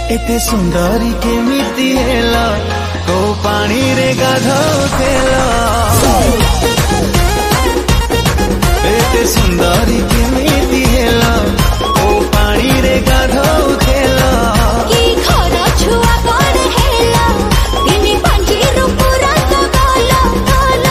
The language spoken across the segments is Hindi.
एते सुंदरी केमिति हेला को पानी रे गाधौथेला एते सुंदरी केमिति हेला को पानी रे गाधौथेला की घर छुआ कोन हेला तिमी पांची रूपुरा तो गला गला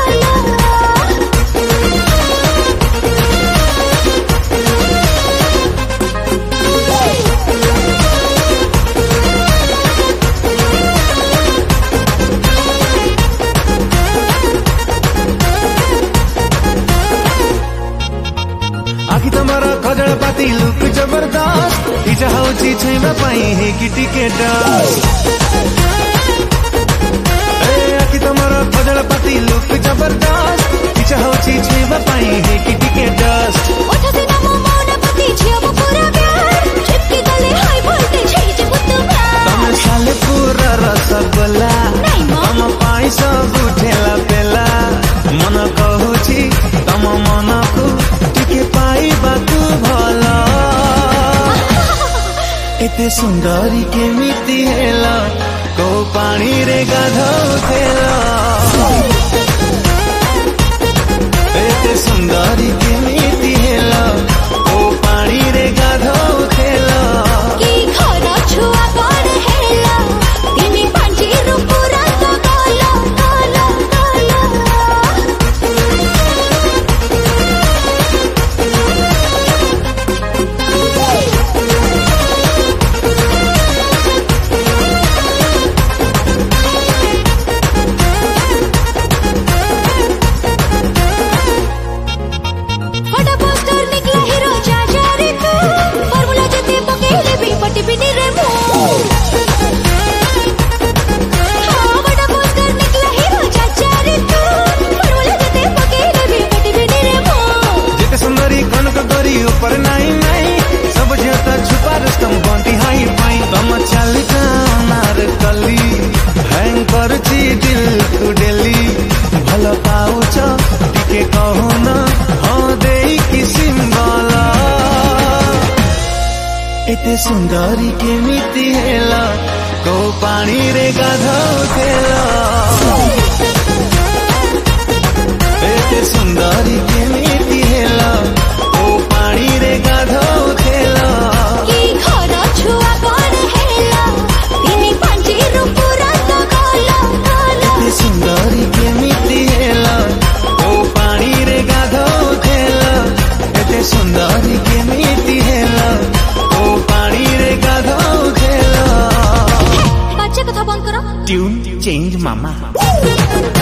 आखि तमरा खजल पाती लुक जबरदस्त इच्छा होची छैबा पाई हे कि टिकेट ए आखि तमरा खजल पाती लुक जबरदस्त इच्छा होची छैबा पाई हे कि टिकेट ओठा से नमो मौन पति छियो पूरा प्यार चिपकी गले हाई वोल्टेज है जे बुत प्यार तम साले पूरा रसगोला तम पाई सब उठेला पेला मन कहूची तम मन को टिके पाई बातु भला एते सुंदरी केमिति हेला को पानी रे गाधौथेला एते सुंदरी केमिति हेला को पानी रे गाधौथेला की घर छुआ कोन हेला तिमी पांची रूपुरा तो गला गला बड़ा पोस्टर निकला हीरो चाचा रे तू फॉर्मूला जते पकेले भी पटी बिनी रे मु हां बड़ा पोस्टर निकला हीरो चाचा रे तू फॉर्मूला जते पकेले भी पटी बिनी रे मु जेते सुंदरी कनक गरी ऊपर नहीं नहीं सब जेता छुपा रस्तम बंटी हाई पाई तम चालिका मार कली हैंग करची दिल तू डेली भल पाउछ टिके कहून हाँ देई कि सिंबला एते सुंदरी केमिति हेला को पानी रे गाधौथेला एते सुंदरी केमिति हेला को पानी रे गाधौथेला की घर छुआ कोन हेला तिमी पांची रूपुरा तो गला गला एते सुंदरी केमिति हेला को पानी रे गाधौथेला एते सुंदरी केमिति हेला को पानी रे गाधौथेला बच्चे कथा बंद करो ट्यून चेंज मामा